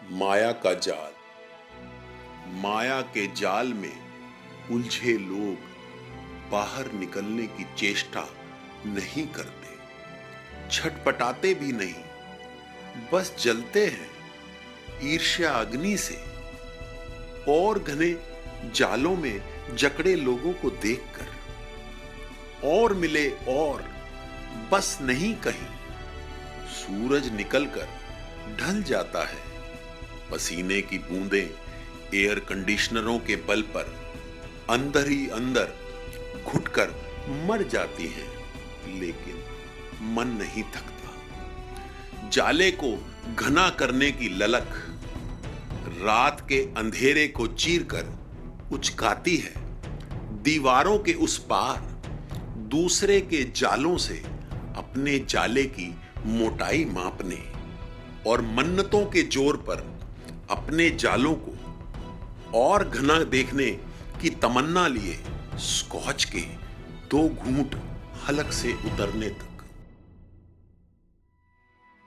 माया का जाल। माया के जाल में उलझे लोग बाहर निकलने की चेष्टा नहीं करते, छटपटाते भी नहीं, बस जलते हैं ईर्ष्या अग्नि से। और घने जालों में जकड़े लोगों को देखकर और मिले और बस नहीं कहीं। सूरज निकलकर ढल जाता है, पसीने की बूंदें एयर कंडीशनरों के बल पर अंदर ही अंदर घुटकर मर जाती हैं, लेकिन मन नहीं थकता। जाले को घना करने की ललक रात के अंधेरे को चीरकर उचकाती है। दीवारों के उस पार दूसरे के जालों से अपने जाले की मोटाई मापने और मन्नतों के जोर पर अपने जालों को और घना देखने की तमन्ना लिए स्कॉच के 2 घूंट हलक से उतरने तक।